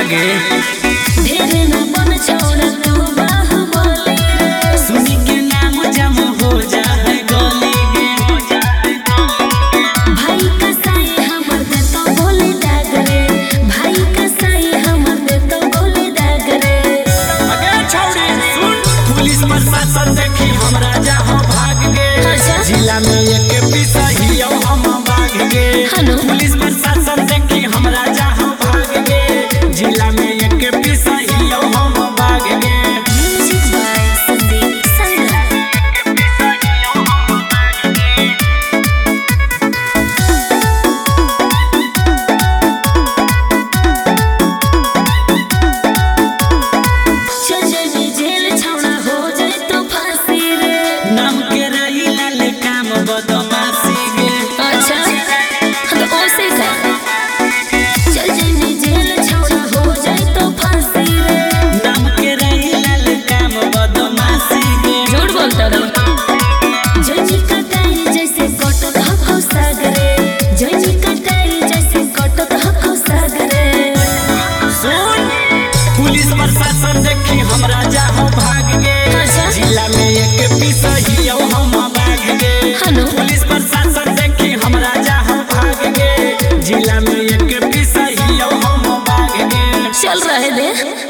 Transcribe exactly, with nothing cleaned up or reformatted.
गे ढेर न बन छोड़ तू बाहुबली रे सुनी के नाम जम हो जाए गली गे भाई कसाई हमर दे तो बोले दाग रे भाई कसाई हमर दे तो बोले दाग रे अगे छौड़ी सुन पुलिस प्रशासन देखी हमरा जहां भाग गे अच्छा। जिला में एक पिसहियो हम भाग गे हेलो। पुलिस प्रशासन देखी हमरा जहां भाग गे जिला में एक पिसहियो हम भाग गे म्यूजिक बाय संदीप संगम चल जाए जेल छौड़ा हो जाए तो फांसी रे नाम के रही लाल काम बदमाशी गे अच्छा तो ओसे का चल जाए जेल छौड़ा हो जाए तो फांसी रे नाम के रही लाल काम बदमाशी गे झूठ बोलता रे जजी कटाई जैसे कटत हको सागरे जजी कटाई जैसे कटत हको सागरे सुन पुलिस प्रशासन देखी हमरा जहां भाग गे अच्छा। जिला में एक पिसहियो हम भाग गे हेलो। पुलिस प्रशासन देखी हमरा जहां भाग गे जिला में एक पिसहियो हम भाग गे चल रहे दे